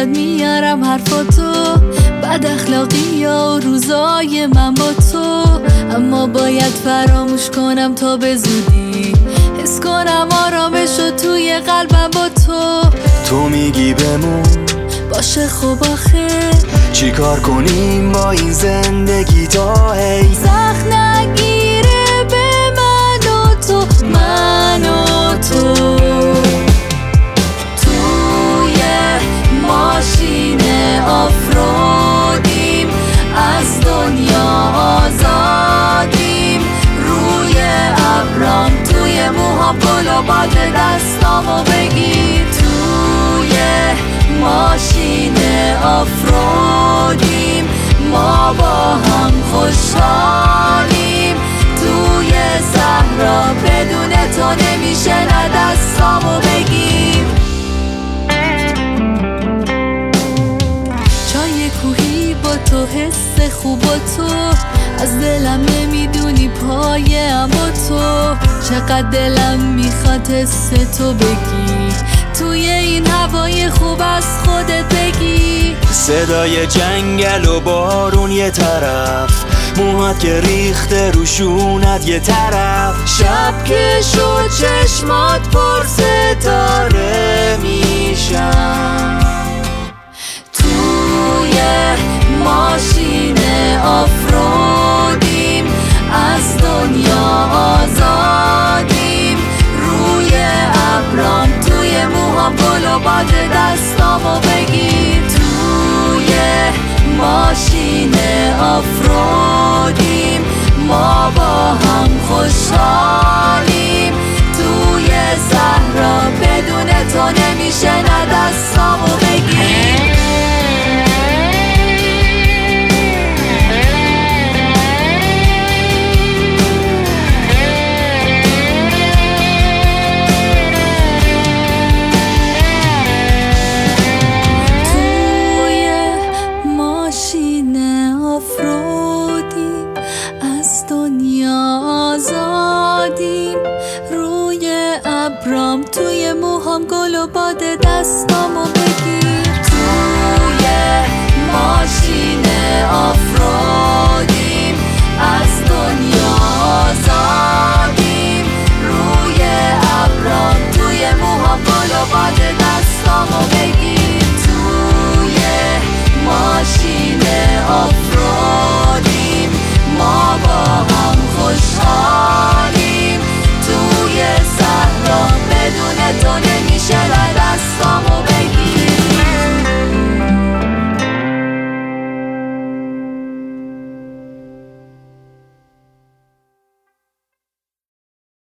یاد میارم حرفاتو، بد اخلاقی یا روزای من با تو، اما باید فراموش کنم تا به زودی حس کنم آرامشو توی قلبم با تو. تو میگی بمون باشه خب آخه چی کار کنیم با این زندگی تا هی سخت نگیره به من و تو، من و تو توی ماشین آفرودیم، از دنیا آزادیم، روی ابرام توی موهام گل و باد دستامو بگیر. توی ماشین آفرودیم ما با هم خوشحالیم، توی صحرا بدون تو نمیشه نه دستامو بگیر. چای کوهی با تو، حس خوب با تو، از دلم نمیدونی پایم با تو، چقدر دلم میخواد حس تو بگی، توی این هوای خوب از خودت بگی. صدای جنگل و بارون یه طرف، موهات که ریخته رو شونت یه طرف، شب که شد چشمات پر ستاره میشن، توی ماشین آفرودیم، از دنیا آزادیم، روی ابرام توی موهام گل و باد دستامو بگیر. توی ماشین آفرودیم ما با هم خوشحالیم، توی صحرا بدون تو نمیشه نه دستامو بگیر. آفرودیم از دنیا آزادیم، روی ابرام توی موهام گل و باد دستامو بگیر. توی ماشین آفرودیم